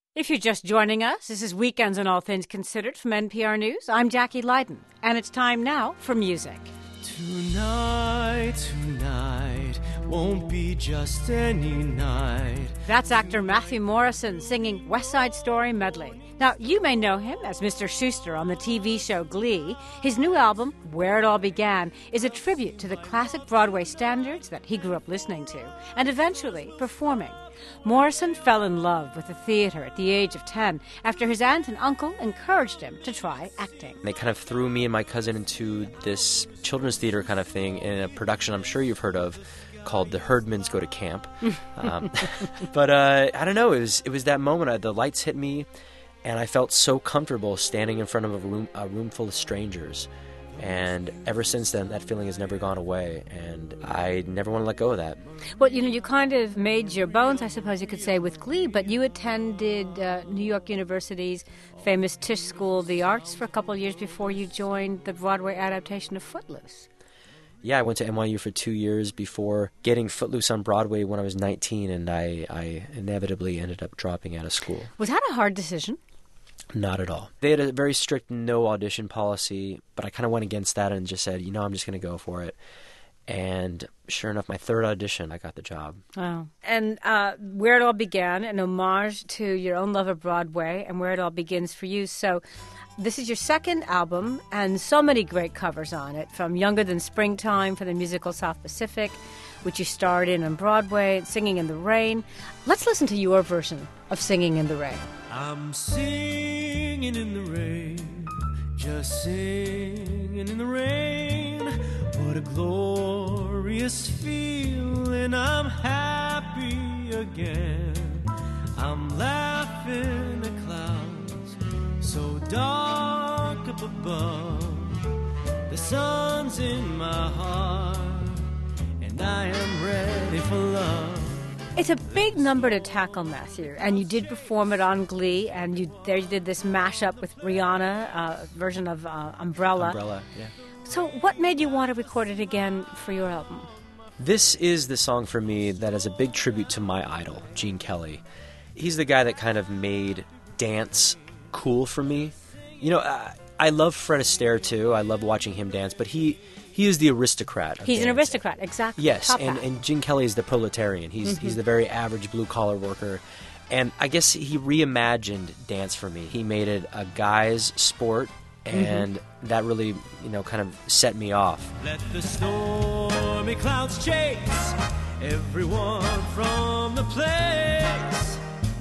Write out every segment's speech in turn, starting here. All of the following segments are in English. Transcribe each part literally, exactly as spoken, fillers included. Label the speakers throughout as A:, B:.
A: If you're just joining us, this is Weekends on All Things Considered from N P R News. I'm Jackie Leiden, and it's time now for music.
B: Tonight, tonight, won't be just any night.
A: That's actor Matthew Morrison singing West Side Story medley. Now, you may know him as Mister Schuester on the T V show Glee. His new album, Where It All Began, is a tribute to the classic Broadway standards that he grew up listening to and eventually performing. Morrison fell in love with the theater at the age of ten after his aunt and uncle encouraged him to try acting.
C: They kind of threw me and my cousin into this children's theater kind of thing in a production I'm sure you've heard of called The Herdmans Go to Camp. um, but uh, I don't know, it was, it was that moment. I, the lights hit me, and I felt so comfortable standing in front of a room, a room full of strangers. And ever since then, that feeling has never gone away, and I never want to let go of that.
A: Well, you know, you kind of made your bones, I suppose you could say, with Glee, but you attended uh, New York University's famous Tisch School of the Arts for a couple of years before you joined the Broadway adaptation of Footloose.
C: Yeah, I went to N Y U for two years before getting Footloose on Broadway when I was nineteen, and I, I inevitably ended up dropping out of school.
A: Was that a hard decision?
C: Not at all. They had a very strict no audition policy, but I kind of went against that and just said, you know, I'm just going to go for it. And sure enough, my third audition, I got the job.
A: Oh. And uh, Where It All Began, an homage to your own love of Broadway and where it all begins for you. So this is your second album, and so many great covers on it, from Younger Than Springtime for the musical South Pacific, which you starred in on Broadway, Singing in the Rain. Let's listen to your version of Singing in the Rain.
B: I'm singing in the rain, just singing in the rain. What a glorious feeling, I'm happy again. I'm laughing at clouds so dark up above. The sun's in my heart, and I am ready for love.
A: It's a big number to tackle, Matthew, and you did perform it on Glee, and you there you did this mashup with Rihanna, uh, version of uh, Umbrella.
C: Umbrella, yeah.
A: So what made you want to record it again for your album?
C: This is the song for me that is a big tribute to my idol, Gene Kelly. He's the guy that kind of made dance cool for me. You know, I, I love Fred Astaire, too. I love watching him dance, but he... He is the aristocrat of
A: He's
C: dancing.
A: an aristocrat, exactly.
C: Yes,
A: Top
C: and,
A: hat.
C: and Gene Kelly is the proletarian. He's
A: Mm-hmm.
C: he's the very average blue-collar worker. And I guess he reimagined dance for me. He made it a guy's sport, and mm-hmm. that really, you know, kind of set me off.
B: Let the stormy clouds chase everyone from the place.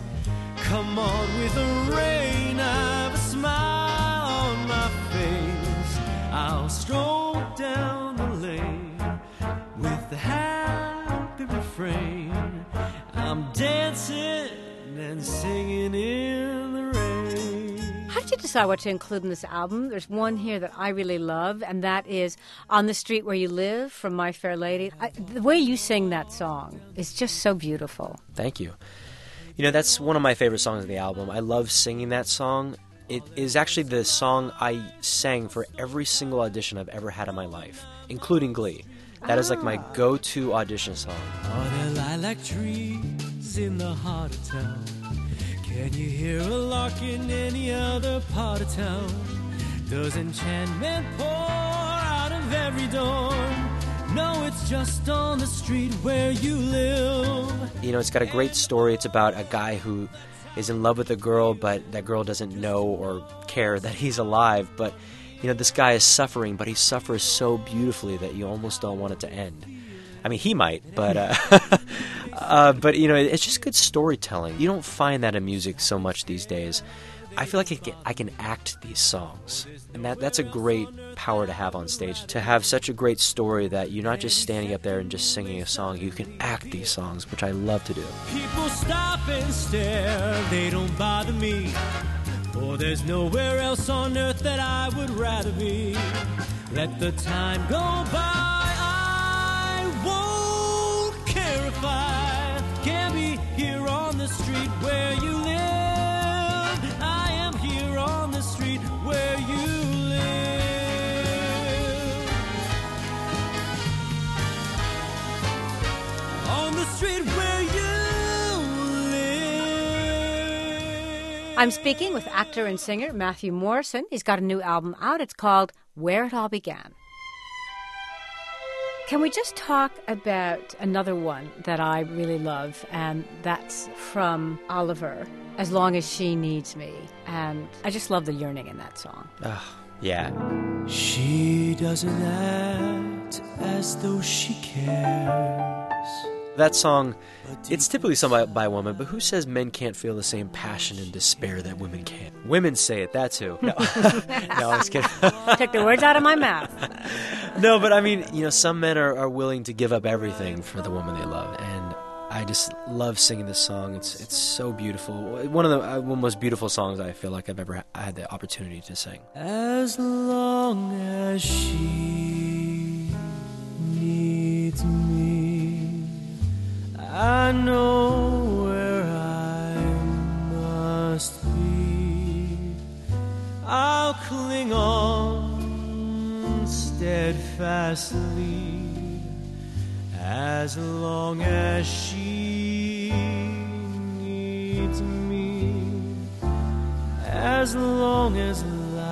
B: Come on with the rain, I've a smile on my face. I'll stroll down the lane with the happy refrain. I'm dancing and singing in the rain.
A: How did you decide what to include in this album? There's one here that I really love, and that is On the Street Where You Live from My Fair Lady. I, the way you sing that song is just so beautiful.
C: Thank you. You know, that's one of my favorite songs of the album. I love singing that song. It is actually the song I sang for every single audition I've ever had in my life, including Glee. That ah. is like my go-to audition song.
B: Are there lilac trees in the heart of town? Can you hear a lark in any other part of town? Does enchantment pour out of every door? No, it's just on the street where you live.
C: You know, it's got a great story. It's about a guy who is in love with a girl, but that girl doesn't know or care that he's alive. But, you know, this guy is suffering, but he suffers so beautifully that you almost don't want it to end. I mean, he might, but, uh, uh, but you know, it's just good storytelling. You don't find that in music so much these days. I feel like I can, I can act these songs, and that that's a great power to have on stage, to have such a great story that you're not just standing up there and just singing a song. You can act these songs, which I love to do.
B: People stop and stare, they don't bother me, for there's nowhere else on earth that I would rather be. Let the time go by, I won't care if I can't be here on the street where you live. I am here on the street where you live. On the street where you live.
A: I'm speaking with actor and singer Matthew Morrison. He's got a new album out. It's called Where It All Began. Can we just talk about another one that I really love, and that's from Oliver, As Long As She Needs Me. And I just love the yearning in that song.
C: Oh, yeah.
B: She doesn't act as though she cares.
C: That song, it's typically sung by, by a woman, but who says men can't feel the same passion and despair that women can? Women say it, that's who. No, no I'm just kidding.
A: Took the words out of my mouth.
C: No, but I mean, you know, some men are, are willing to give up everything for the woman they love, and I just love singing this song. It's it's so beautiful. One of the, uh, one of the most beautiful songs I feel like I've ever ha- had the opportunity to sing.
B: As long as she needs me, I know where I must be. I'll cling on steadfastly as long as she needs me, as long as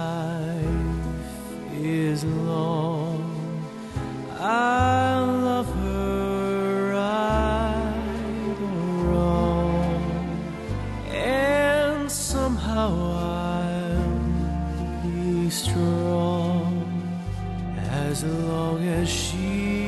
B: life is long, I love her right or wrong, and somehow I'll be strong as long as she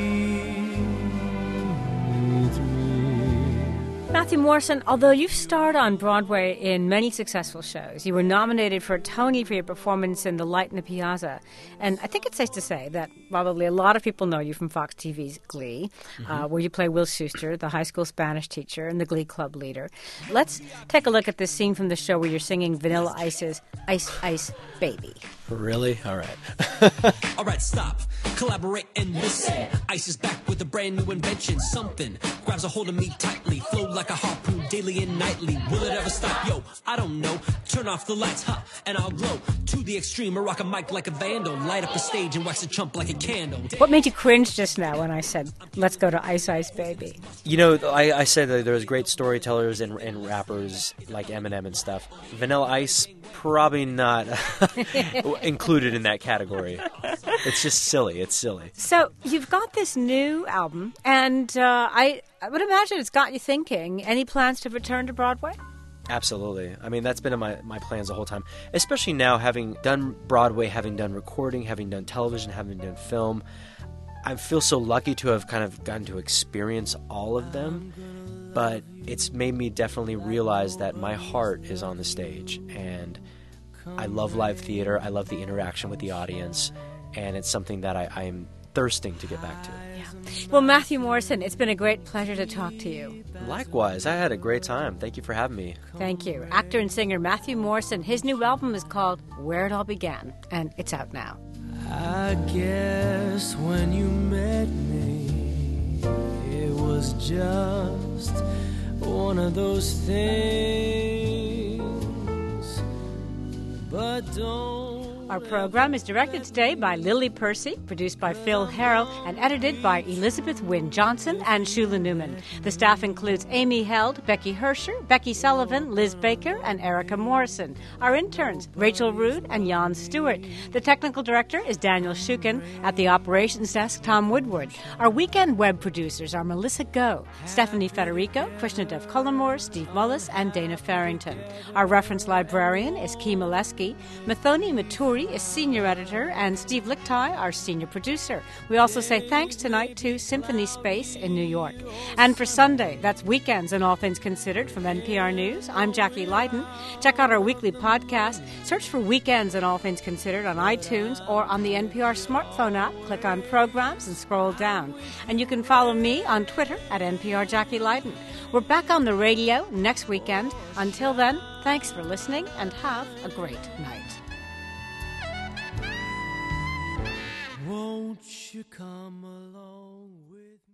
B: needs me.
A: Matthew Morrison, although you've starred on Broadway in many successful shows, you were nominated for a Tony for your performance in The Light in the Piazza. And I think it's safe to say that probably a lot of people know you from Fox T V's Glee, mm-hmm. uh, where you play Will Schuester, the high school Spanish teacher and the Glee Club leader. Let's take a look at this scene from the show where you're singing Vanilla Ice's Ice Ice Baby.
C: Really? All right.
D: All right, stop. Collaborate and listen. Ice is back with a brand new invention. Something grabs a hold of me tightly. Flow like a harpoon daily and nightly. Will it ever stop? Yo, I don't know. Turn off the lights, huh, and I'll glow. To the extreme, I rock a mic like a vandal. Light up the stage and wax a chump like a candle.
A: What made you cringe just now when I said, let's go to Ice Ice Baby?
C: You know, I, I said that there's great storytellers and, and rappers like Eminem and stuff. Vanilla Ice, probably not included in that category. It's just silly. It's silly.
A: So you've got this new album, and uh, I, I would imagine it's got you thinking. Any plans to return to Broadway?
C: Absolutely. I mean, that's been in my, my plans the whole time, especially now having done Broadway, having done recording, having done television, having done film. I feel so lucky to have kind of gotten to experience all of them, but it's made me definitely realize that my heart is on the stage, and I love live theater. I love the interaction with the audience, and it's something that I, I am thirsting to get back to.
A: Yeah. Well, Matthew Morrison, it's been a great pleasure to talk to you.
C: Likewise. I had a great time. Thank you for having me.
A: Thank you. Actor and singer Matthew Morrison. His new album is called Where It All Began, and it's out now.
B: I guess when you met me, it was just one of those things, but don't.
A: Our program is directed today by Lily Percy, produced by Phil Harrell, and edited by Elizabeth Wynne Johnson and Shula Newman. The staff includes Amy Held, Becky Hersher, Becky Sullivan, Liz Baker, and Erica Morrison. Our interns, Rachel Rood and Jan Stewart. The technical director is Daniel Shukin. At the operations desk, Tom Woodward. Our weekend web producers are Melissa Go, Stephanie Federico, Krishnadev Cullimore, Steve Mullis, and Dana Farrington. Our reference librarian is Kee Molesky. Mathoni Maturi is senior editor, and Steve Lichtai, our senior producer. We also say thanks tonight to Symphony Space in New York. And for Sunday, that's Weekends and All Things Considered from N P R News. I'm Jackie Leiden. Check out our weekly podcast. Search for Weekends and All Things Considered on iTunes or on the N P R smartphone app. Click on Programs and scroll down. And you can follow me on Twitter at N P R Jackie Leiden. We're back on the radio next weekend. Until then, thanks for listening and have a great night.
B: Won't you come along with me?